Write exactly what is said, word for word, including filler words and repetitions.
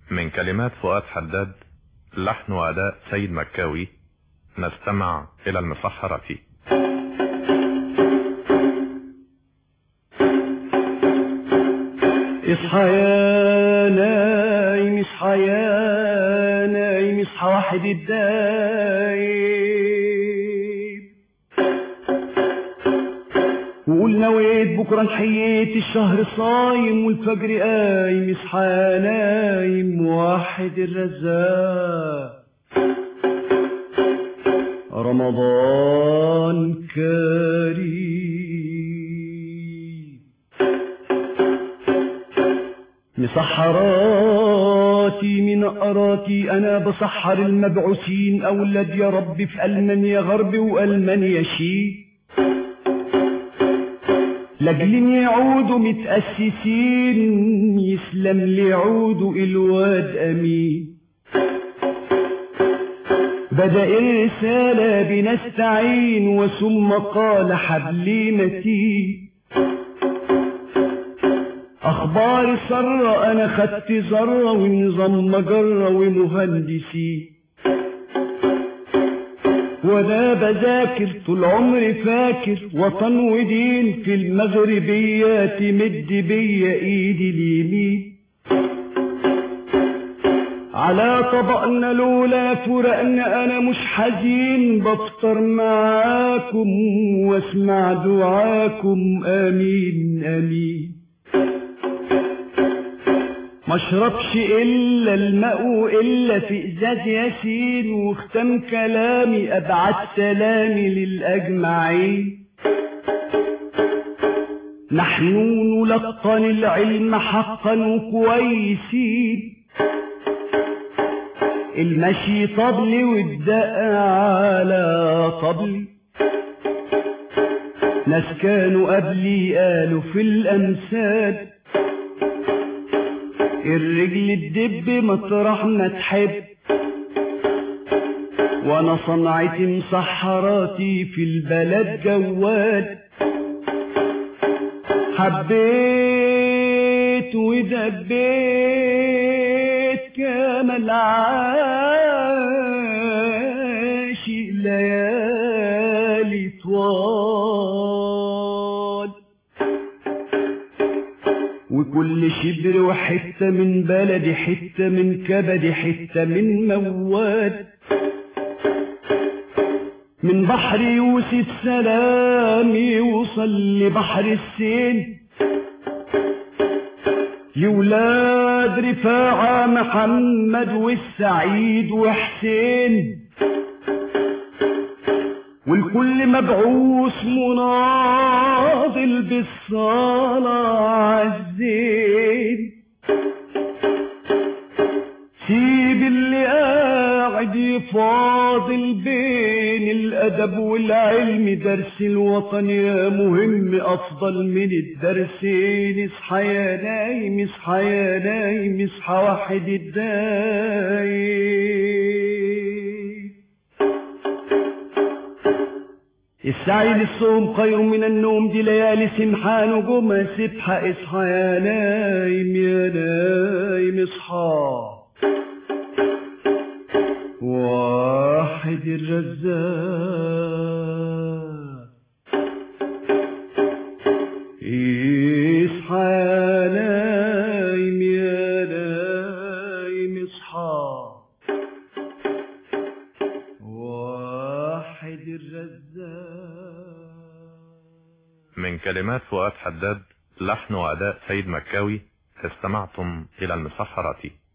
من كلمات فؤاد حداد، لحن وأداء سيد مكاوي. نستمع إلى المسحرة. اصحى يا نايم، اصحى يا نايم، اصحى واحد الدايم، وقول نويت بكره نحييت الشهر صايم والفجر قايم. اصحى يا نايم واحد الرزاق، رمضان كريم. مسحراتي من قراتي انا بسحر المبعوثين، اولاد يا رب في المانيا غرب والمانيا شيء، لاجل يعودوا متأسسين، يسلم ليعودوا الواد امين. بدأ الرسالة بنستعين وثم قال حبلي متين. اخبار سرة انا خدت ذرة ونظام مجرة ومهندسين، وانا بذاكر طول عمري فاكر وطن ودين، في المغربية تمد بيا ايدي اليمين. على طبقنا لولا فرقنا انا مش حزين، بفطر معاكم واسمع دعاكم امين امين. مشربش الا الماء الا في ازاز ياسين، واختم كلامي ابعت سلامي للاجمعين. نحن نلقن العلم حقا وكويسين، المشي طبلي والدق على طبلي. ناس كانوا قبلي قالوا في الامثال، الرجل الدب مطرح ما تحب، وانا صنعتي مسحراتي في البلد جوال. حبيت ودبيت كما العاشق ليالي طوال، وكل شبر وحتة من بلدي، حتة من كبدي، حتة من مواد. من بحر يوسف سلامي وصل لبحر السين، لولاد رفاعة محمد والسعيد وحسين، والكل مبعوث مناضل بالصلاة عالزين. سيب اللي قاعد يفاضل بين الأدب والعلم، درس الوطن يا مهم أفضل من الدرسين. اصحى يا نايم، اصحى يا نايم، اصحى واحد الدايم. السعي للصوم خير من النوم، دي ليالي سمحان وجمى سبحة. اصحى يا نايم يا نايم اصحى، واحد الرزاق. اصحى يا نايم يا نايم اصحى، واحد الرزاق. من كلمات فؤاد حداد، لحن وأداء سيد مكاوي. استمعتم إلى المسحرة.